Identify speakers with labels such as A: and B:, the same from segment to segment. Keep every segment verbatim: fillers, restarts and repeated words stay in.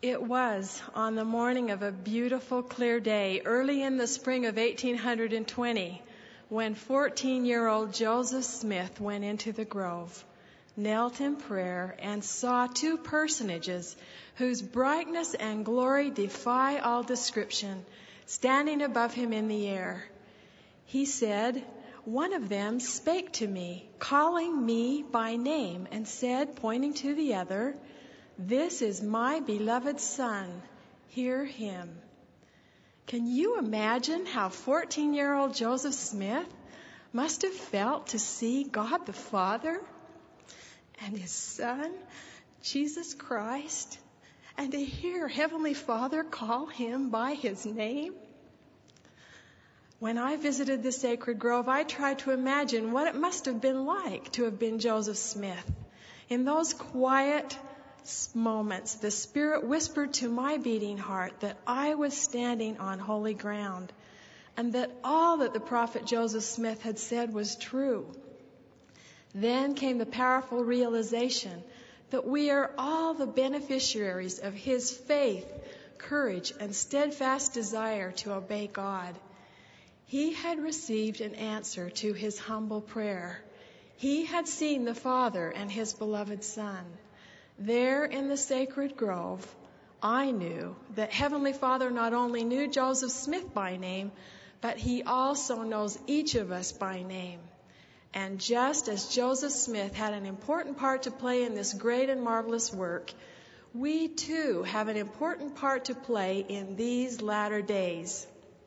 A: It was on the morning of a beautiful, clear day, early in the spring of eighteen twenty, when fourteen-year-old Joseph Smith went into the grove, knelt in prayer, and saw two personages whose brightness and glory defy all description, standing above him in the air. He said, "One of them spake to me, calling me by name, and said, pointing to the other, 'This is my beloved Son, hear him.'" Can you imagine how fourteen-year-old Joseph Smith must have felt to see God the Father and his Son, Jesus Christ, and to hear Heavenly Father call him by his name? When I visited the sacred grove, I tried to imagine what it must have been like to have been Joseph Smith. In those quiet moments, the Spirit whispered to my beating heart that I was standing on holy ground, and that all that the prophet Joseph Smith had said was true. Then came the powerful realization that we are all the beneficiaries of his faith, courage, and steadfast desire to obey God. He had received an answer to his humble prayer. He had seen the Father and his beloved Son. There in the sacred grove, I knew that Heavenly Father not only knew Joseph Smith by name, but he also knows each of us by name. And just as Joseph Smith had an important part to play in this great and marvelous work, we too have an important part to play in these latter days.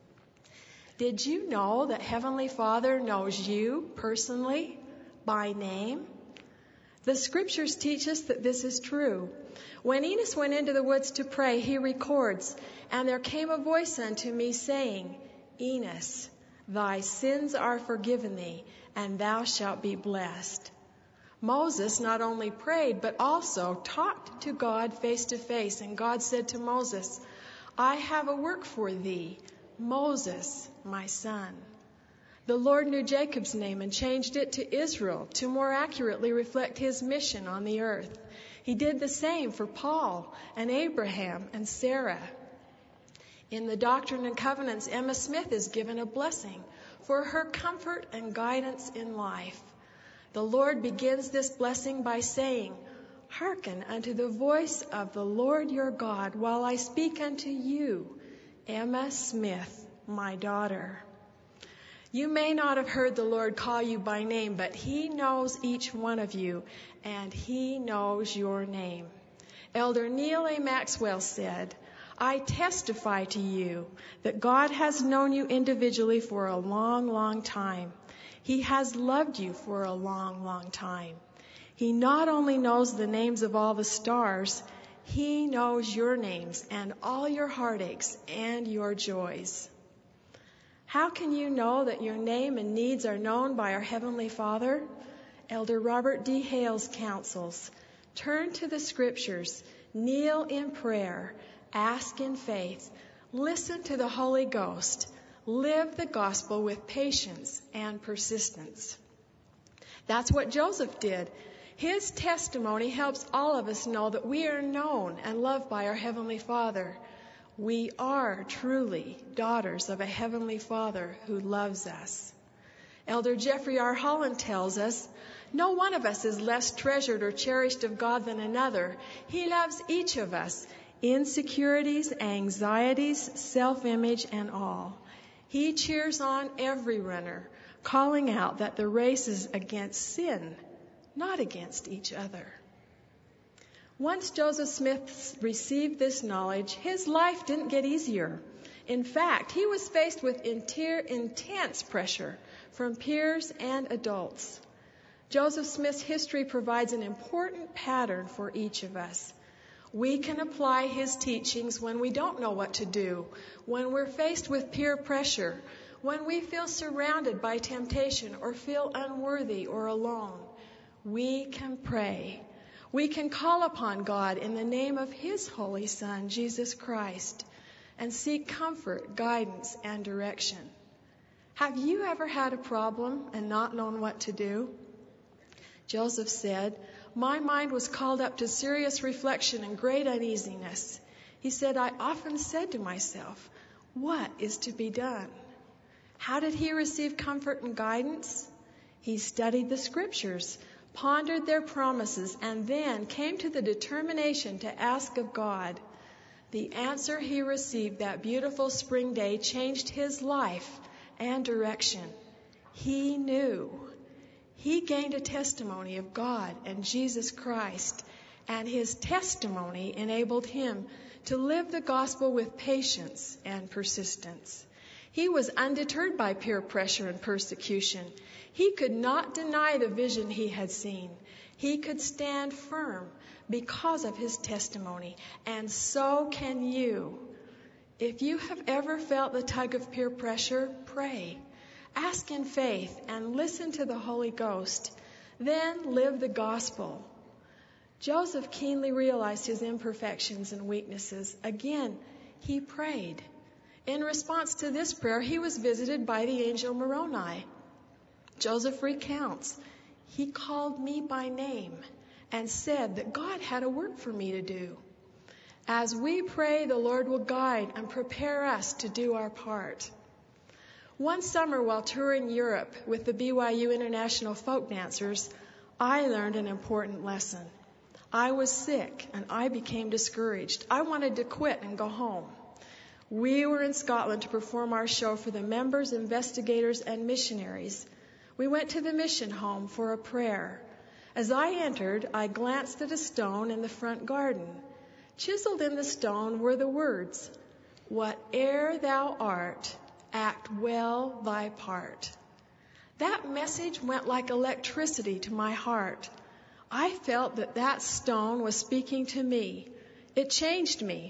A: Did you know that Heavenly Father knows you personally by name? The scriptures teach us that this is true. When Enos went into the woods to pray, he records, "And there came a voice unto me saying, Enos, thy sins are forgiven thee, and thou shalt be blessed." Moses not only prayed, but also talked to God face to face. And God said to Moses, "I have a work for thee, Moses, my son." The Lord knew Jacob's name and changed it to Israel to more accurately reflect his mission on the earth. He did the same for Paul and Abraham and Sarah. In the Doctrine and Covenants, Emma Smith is given a blessing for her comfort and guidance in life. The Lord begins this blessing by saying, "Hearken unto the voice of the Lord your God while I speak unto you, Emma Smith, my daughter." You may not have heard the Lord call you by name, but he knows each one of you, and he knows your name. Elder Neil A. Maxwell said, "I testify to you that God has known you individually for a long, long time. He has loved you for a long, long time. He not only knows the names of all the stars, he knows your names and all your heartaches and your joys." How can you know that your name and needs are known by our Heavenly Father? Elder Robert D. Hales counsels, turn to the Scriptures, kneel in prayer, ask in faith, listen to the Holy Ghost, live the gospel with patience and persistence. That's what Joseph did. His testimony helps all of us know that we are known and loved by our Heavenly Father. We are truly daughters of a Heavenly Father who loves us. Elder Jeffrey R. Holland tells us, "No one of us is less treasured or cherished of God than another. He loves each of us, insecurities, anxieties, self-image, and all. He cheers on every runner, calling out that the race is against sin, not against each other." Once Joseph Smith received this knowledge, his life didn't get easier. In fact, he was faced with intense pressure from peers and adults. Joseph Smith's history provides an important pattern for each of us. We can apply his teachings when we don't know what to do, when we're faced with peer pressure, when we feel surrounded by temptation or feel unworthy or alone. We can pray. We can call upon God in the name of his Holy Son, Jesus Christ, and seek comfort, guidance, and direction. Have you ever had a problem and not known what to do? Joseph said, "My mind was called up to serious reflection and great uneasiness. He said, I often said to myself, what is to be done? How did he receive comfort and guidance? He studied the scriptures, pondered their promises, and then came to the determination to ask of God. The answer he received that beautiful spring day changed his life and direction. He knew. He gained a testimony of God and Jesus Christ, and his testimony enabled him to live the gospel with patience and persistence. He was undeterred by peer pressure and persecution. He could not deny the vision he had seen. He could stand firm because of his testimony, and so can you. If you have ever felt the tug of peer pressure, pray. Ask in faith and listen to the Holy Ghost. Then live the gospel. Joseph keenly realized his imperfections and weaknesses. Again, he prayed. In response to this prayer, he was visited by the angel Moroni. Joseph recounts, he called me by name and said that God had a work for me to do. As we pray, the Lord will guide and prepare us to do our part. One summer while touring Europe with the B Y U International Folk Dancers, I learned an important lesson. I was sick and I became discouraged. I wanted to quit and go home. We were in Scotland to perform our show for the members, investigators, and missionaries. We went to the mission home for a prayer. As I entered, I glanced at a stone in the front garden. Chiseled in the stone were the words, "Whate'er thou art, act well thy part." That message went like electricity to my heart. I felt that that stone was speaking to me. It changed me.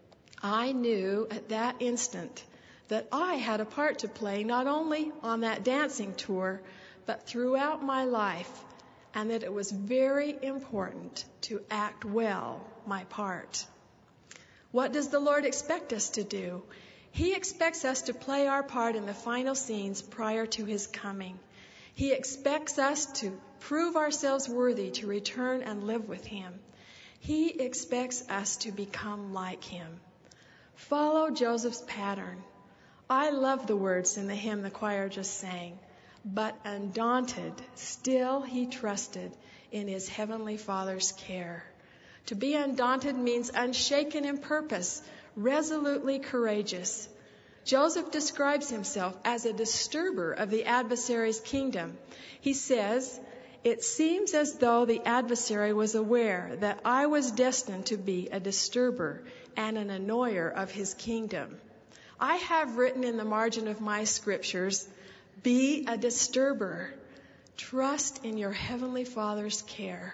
A: I knew at that instant that I had a part to play not only on that dancing tour, but throughout my life, and that it was very important to act well my part. What does the Lord expect us to do? He expects us to play our part in the final scenes prior to his coming. He expects us to prove ourselves worthy to return and live with him. He expects us to become like him. Follow Joseph's pattern. I love the words in the hymn the choir just sang. But undaunted, still he trusted in his heavenly Father's care. To be undaunted means unshaken in purpose, resolutely courageous. Joseph describes himself as a disturber of the adversary's kingdom. He says, "It seems as though the adversary was aware that I was destined to be a disturber and an annoyer of his kingdom." I have written in the margin of my scriptures, be a disturber. Trust in your Heavenly Father's care.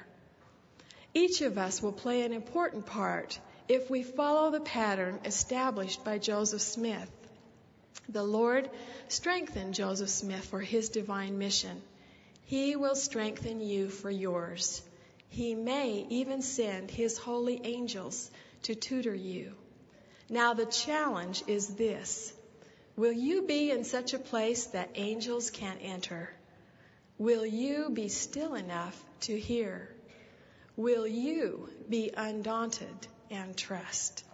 A: Each of us will play an important part if we follow the pattern established by Joseph Smith. The Lord strengthened Joseph Smith for his divine mission. He will strengthen you for yours. He may even send his holy angels to tutor you. Now the challenge is this. Will you be in such a place that angels can't enter? Will you be still enough to hear? Will you be undaunted and trust?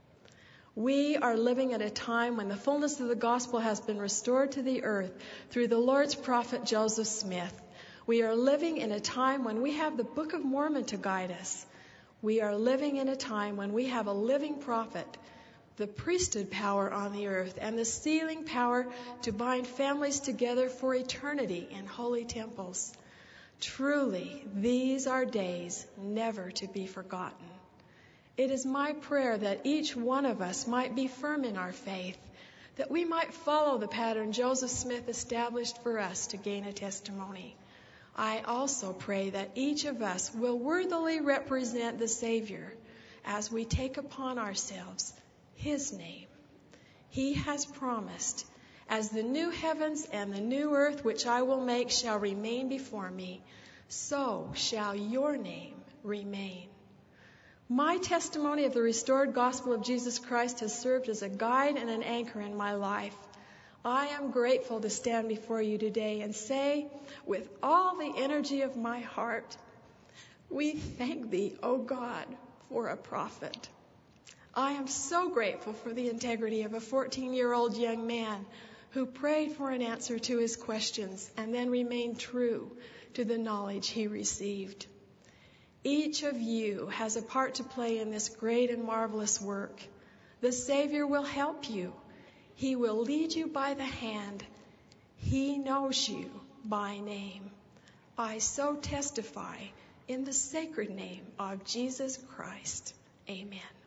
A: We are living at a time when the fullness of the gospel has been restored to the earth through the Lord's prophet Joseph Smith. We are living in a time when we have the Book of Mormon to guide us. We are living in a time when we have a living prophet, the priesthood power on the earth, and the sealing power to bind families together for eternity in holy temples. Truly, these are days never to be forgotten. It is my prayer that each one of us might be firm in our faith, that we might follow the pattern Joseph Smith established for us to gain a testimony. I also pray that each of us will worthily represent the Savior as we take upon ourselves his name. He has promised, as the new heavens and the new earth which I will make shall remain before me, so shall your name remain. My testimony of the restored gospel of Jesus Christ has served as a guide and an anchor in my life. I am grateful to stand before you today and say, with all the energy of my heart, we thank thee, O God, for a prophet. I am so grateful for the integrity of a fourteen-year-old young man who prayed for an answer to his questions and then remained true to the knowledge he received. Each of you has a part to play in this great and marvelous work. The Savior will help you. He will lead you by the hand. He knows you by name. I so testify in the sacred name of Jesus Christ. Amen.